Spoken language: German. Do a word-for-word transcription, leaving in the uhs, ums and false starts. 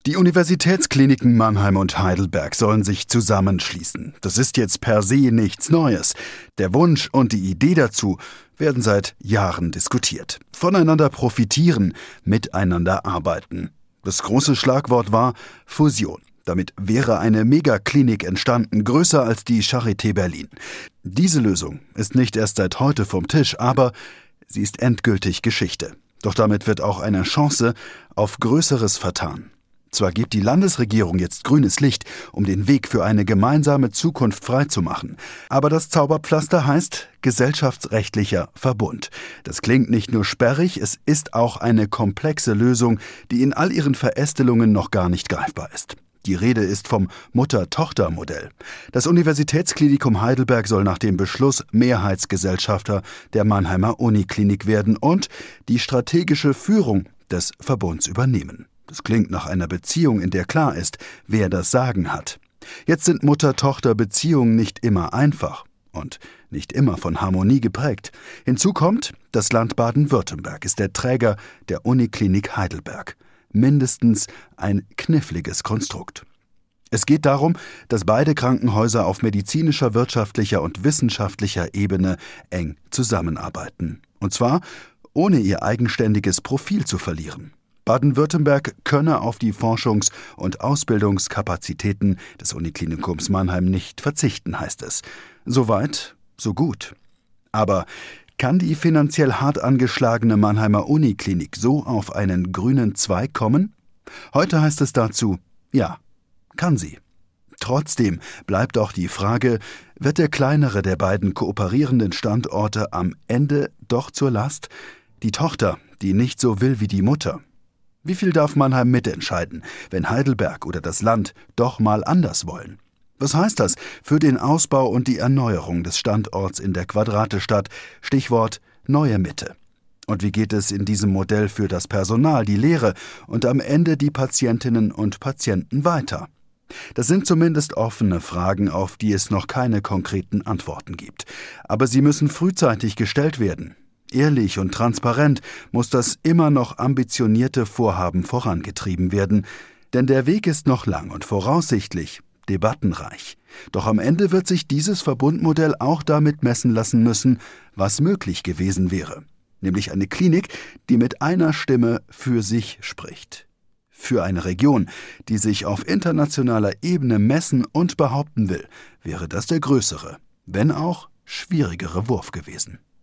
Die Universitätskliniken Mannheim und Heidelberg sollen sich zusammenschließen. Das ist jetzt per se nichts Neues. Der Wunsch und die Idee dazu werden seit Jahren diskutiert. Voneinander profitieren, miteinander arbeiten. Das große Schlagwort war Fusion. Damit wäre eine Megaklinik entstanden, größer als die Charité Berlin. Diese Lösung ist nicht erst seit heute vom Tisch, aber sie ist endgültig Geschichte. Doch damit wird auch eine Chance auf Größeres vertan. Zwar gibt die Landesregierung jetzt grünes Licht, um den Weg für eine gemeinsame Zukunft freizumachen, aber das Zauberpflaster heißt gesellschaftsrechtlicher Verbund. Das klingt nicht nur sperrig, es ist auch eine komplexe Lösung, die in all ihren Verästelungen noch gar nicht greifbar ist. Die Rede ist vom Mutter-Tochter-Modell. Das Universitätsklinikum Heidelberg soll nach dem Beschluss Mehrheitsgesellschafter der Mannheimer Uniklinik werden und die strategische Führung des Verbunds übernehmen. Das klingt nach einer Beziehung, in der klar ist, wer das Sagen hat. Jetzt sind Mutter-Tochter-Beziehungen nicht immer einfach und nicht immer von Harmonie geprägt. Hinzu kommt, das Land Baden-Württemberg ist der Träger der Uniklinik Heidelberg. Mindestens ein kniffliges Konstrukt. Es geht darum, dass beide Krankenhäuser auf medizinischer, wirtschaftlicher und wissenschaftlicher Ebene eng zusammenarbeiten. Und zwar ohne ihr eigenständiges Profil zu verlieren. Baden-Württemberg könne auf die Forschungs- und Ausbildungskapazitäten des Uniklinikums Mannheim nicht verzichten, heißt es. Soweit, so gut. Aber kann die finanziell hart angeschlagene Mannheimer Uniklinik so auf einen grünen Zweig kommen? Heute heißt es dazu, ja, kann sie. Trotzdem bleibt auch die Frage, wird der kleinere der beiden kooperierenden Standorte am Ende doch zur Last? Die Tochter, die nicht so will wie die Mutter. Wie viel darf Mannheim mitentscheiden, wenn Heidelberg oder das Land doch mal anders wollen? Was heißt das für den Ausbau und die Erneuerung des Standorts in der Quadratestadt? Stichwort neue Mitte. Und wie geht es in diesem Modell für das Personal, die Lehre und am Ende die Patientinnen und Patienten weiter? Das sind zumindest offene Fragen, auf die es noch keine konkreten Antworten gibt. Aber sie müssen frühzeitig gestellt werden. Ehrlich und transparent muss das immer noch ambitionierte Vorhaben vorangetrieben werden, denn der Weg ist noch lang und voraussichtlich debattenreich. Doch am Ende wird sich dieses Verbundmodell auch damit messen lassen müssen, was möglich gewesen wäre, nämlich eine Klinik, die mit einer Stimme für sich spricht. Für eine Region, die sich auf internationaler Ebene messen und behaupten will, wäre das der größere, wenn auch schwierigere Wurf gewesen.